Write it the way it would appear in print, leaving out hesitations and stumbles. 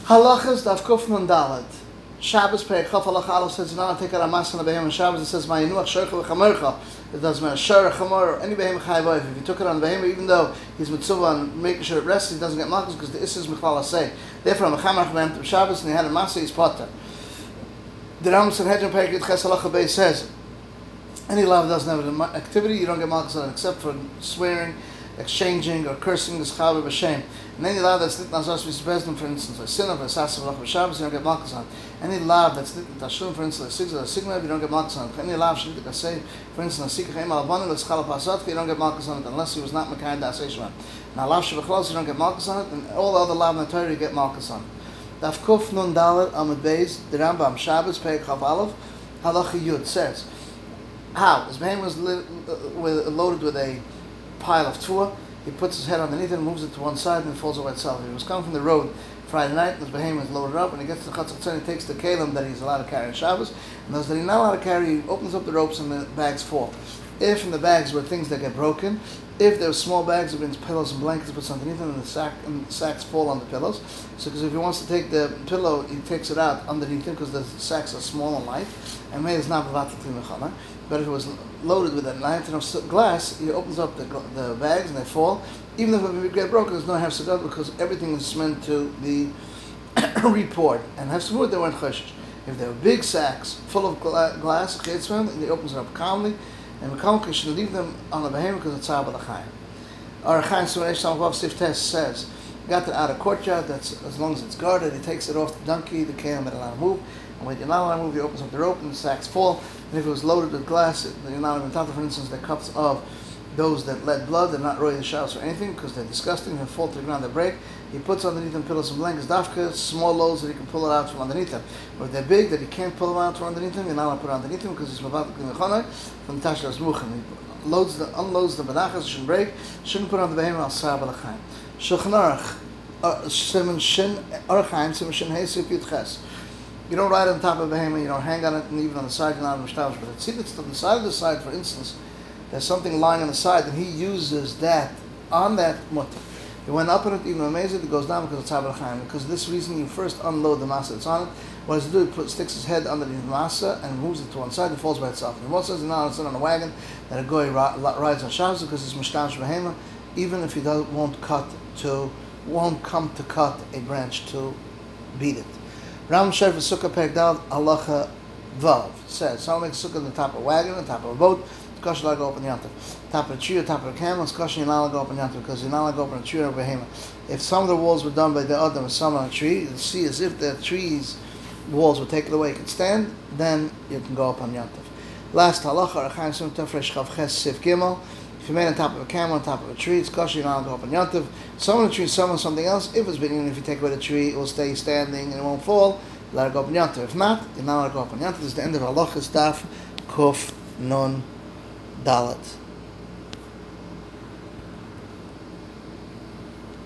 Halachas daf kuf nun dalet. Shabbos perek chaf halacha aleph says you're not to take out a mas on a behem on Shabbos. It says ma'yinuach shorcha v'chamercha. It doesn't matter shor or chamor or any behem chayav. If you took it on the behem, even though he's mitzvah on making sure it rests, he doesn't get malchus because the isses mechlal asay. Therefore, on mechamer behem to Shabbos and he had a masa, he's potter. The Rambam Sanhedrin perek yud ches halacha beis says any lav doesn't have an activity, you don't get malchus on it except for swearing, exchanging or cursing the chaver b'shem. And any lav that's lit nazas v'sbezdin, for instance, like sin of asas of Shabbos, you don't get malchus on. Any lav that's lit tashlum, for instance, like sigma, you don't get malchus on. Any lav shlit kasei, for instance, like sikach eim alabanu, like schal pasat, you don't get malchus on it unless he was not mekayim dasei shman. Now lav shevachlos, you don't get malchus on it, and all the other lav in the Torah you get malchus on. Daf kuf nun dalet amud beis, the Rambam Shabbos perek chaf aleph halacha yud says how his behem was loaded with a pile of tuah. He puts his head underneath it and moves it to one side and it falls over itself. He was coming from the road Friday night, his behem is loaded up, and he gets to the Chatzot Tzon, he takes the kalim that he's allowed to carry on Shabbos, and those that he's not allowed to carry, he opens up the ropes and the bags fall. If in the bags were things that get broken, if there were small bags, it means pillows and blankets, puts underneath them, and the sacks fall on the pillows. So because if he wants to take the pillow, he takes it out underneath him because the sacks are small and light, and may is not b'vatat l'mechana. But if it was loaded with a night of glass, he opens up the bags and they fall. Even if it get broken, there's no hefsagad because everything is meant to be repoured. And hefsagad, they weren't choshesh. If they were big sacks full of glass, he opens it up calmly, and Mekamka should leave them on the behem because it's tzar b'lachayim. Our Chaim Suresh Samavav Sif Tes says, got it out of courtyard, that's as long as it's guarded, he takes it off the donkey, the kalim that allowed to move, and when you're not allowed to move, he opens up the rope and the sacks fall. And if it was loaded with glass, you're not even talking, for instance, the cups of those that let blood, they're not royal showers or anything because they're disgusting, they fall to the ground, they break. He puts underneath them pillows and blankets, dafka, small loads that he can pull it out from underneath them. But if they're big that he can't pull them out from underneath them, you're not allowed to put it underneath them because it's mavat l'chanai from tashlas muchan. He unloads the benachas, shouldn't break, shouldn't put on the behem al sar b'lachayim. Shulchan Aruch, Simon Shin, Archaim, Simon Shin, Heisif Yud Ches. You don't ride on top of a behemoth, you don't hang on it, and even on the side, you're not on the but it's on the side of the side, for instance, there's something lying on the side, and he uses that on that mutter. He went up on it, even amazing, it goes down because it's Habal because of this reason, you first unload the masa that's on it. What does he do? He sticks his head underneath the masa and moves it to one side, it falls by itself. And what says he's not on a wagon that a goy rides on Shabbos because he's mishkash behemoth, even if he won't come to cut a branch to beat it. Ram Sher Sukkah Perek Dal Halacha Vav says, someone makes sukkah on the top of a wagon, on the top of a boat, it's kosher to go up in Yantav. Top of a tree, top of a camel, it's kosher you're not allowed to go up in Yantav because you're not allowed to go up on a tree or a behemoth. If some of the walls were done by the Adam and some on a tree, you'll see as if the tree's walls were taken away, it can stand, then you can go up on Yantav. Last halacha, Rechaim Sim Tefresh Chav Ches Sif Gimel. If you made on top of a camel, on top of a tree, it's kosher, you're not allowed to go up on Yantav. Some on a tree, some on something else. If it's big, even if you take away the tree, it will stay standing and it won't fall. Let it go up on Yantav. If not, you're not allowed to go up on Yantav. This is the end of Halachas Daf Kuf Nun Dalet.